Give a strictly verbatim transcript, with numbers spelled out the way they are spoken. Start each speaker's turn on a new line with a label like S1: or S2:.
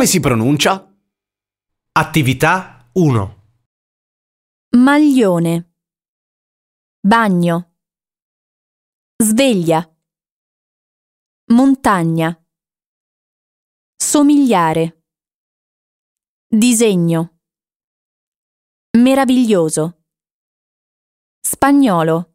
S1: Come si pronuncia?
S2: Attività uno.
S3: Maglione. Bagno. Sveglia. Montagna. Somigliare. Disegno. Meraviglioso. Spagnolo.